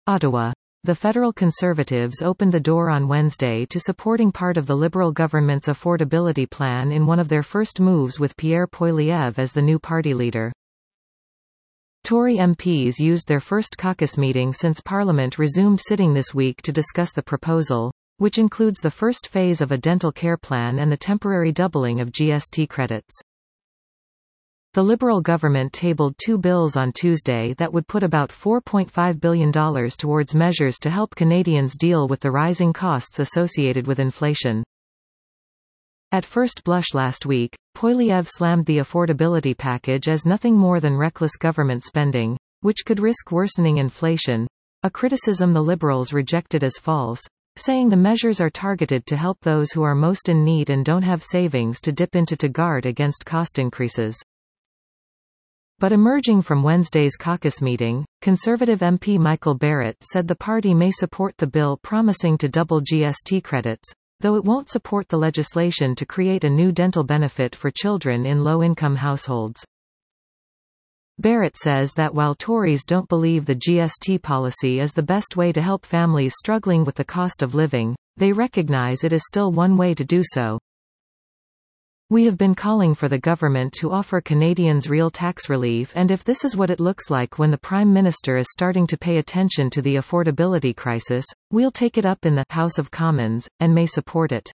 Ottawa. The federal Conservatives opened the door on Wednesday to supporting part of the Liberal government's affordability plan in one of their first moves with Pierre Poilievre as the new party leader. Tory MPs used their first caucus meeting since Parliament resumed sitting this week to discuss the proposal, which includes the first phase of a dental care plan and the temporary doubling of GST credits. The Liberal government tabled two bills on Tuesday that would put about $4.5 billion towards measures to help Canadians deal with the rising costs associated with inflation. At first blush last week, Poilievre slammed the affordability package as nothing more than reckless government spending, which could risk worsening inflation, a criticism the Liberals rejected as false, saying the measures are targeted to help those who are most in need and don't have savings to dip into to guard against cost increases. But emerging from Wednesday's caucus meeting, Conservative MP Michael Barrett said the party may support the bill promising to double GST credits, though it won't support the legislation to create a new dental benefit for children in low-income households. Barrett says that while Tories don't believe the GST policy is the best way to help families struggling with the cost of living, they recognize it is still one way to do so. We have been calling for the government to offer Canadians real tax relief, and if this is what it looks like when the Prime Minister is starting to pay attention to the affordability crisis, we'll take it up in the House of Commons, and may support it.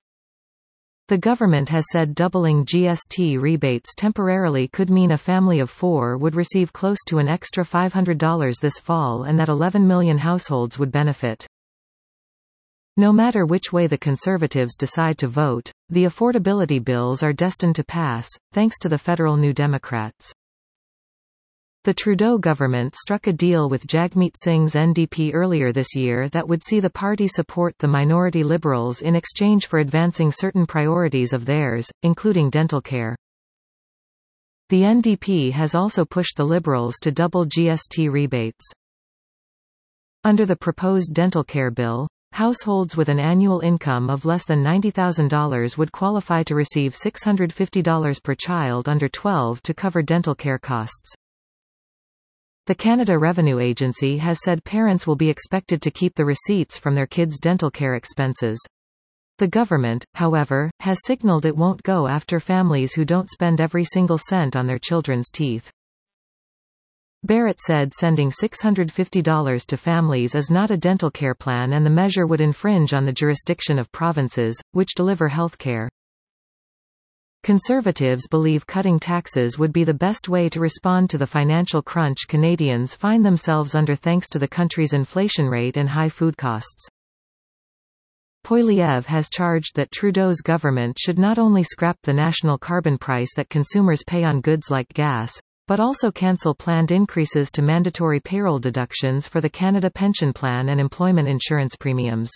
The government has said doubling GST rebates temporarily could mean a family of four would receive close to an extra $500 this fall and that 11 million households would benefit. No matter which way the Conservatives decide to vote, the affordability bills are destined to pass, thanks to the federal New Democrats. The Trudeau government struck a deal with Jagmeet Singh's NDP earlier this year that would see the party support the minority Liberals in exchange for advancing certain priorities of theirs, including dental care. The NDP has also pushed the Liberals to double GST rebates. Under the proposed dental care bill, households with an annual income of less than $90,000 would qualify to receive $650 per child under 12 to cover dental care costs. The Canada Revenue Agency has said parents will be expected to keep the receipts from their kids' dental care expenses. The government, however, has signaled it won't go after families who don't spend every single cent on their children's teeth. Barrett said sending $650 to families is not a dental care plan and the measure would infringe on the jurisdiction of provinces, which deliver health care. Conservatives believe cutting taxes would be the best way to respond to the financial crunch Canadians find themselves under thanks to the country's inflation rate and high food costs. Poilievre has charged that Trudeau's government should not only scrap the national carbon price that consumers pay on goods like gas, but also cancel planned increases to mandatory payroll deductions for the Canada Pension Plan and employment insurance premiums.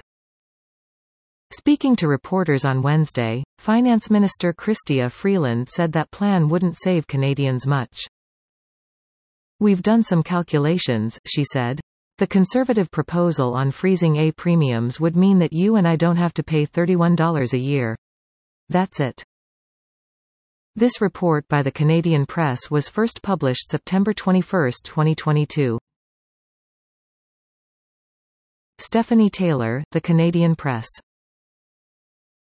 Speaking to reporters on Wednesday, Finance Minister Chrystia Freeland said that plan wouldn't save Canadians much. "We've done some calculations," she said. "The Conservative proposal on freezing A premiums would mean that you and I don't have to pay $31 a year. That's it." This report by the Canadian Press was first published September 21, 2022. Stephanie Taylor, The Canadian Press.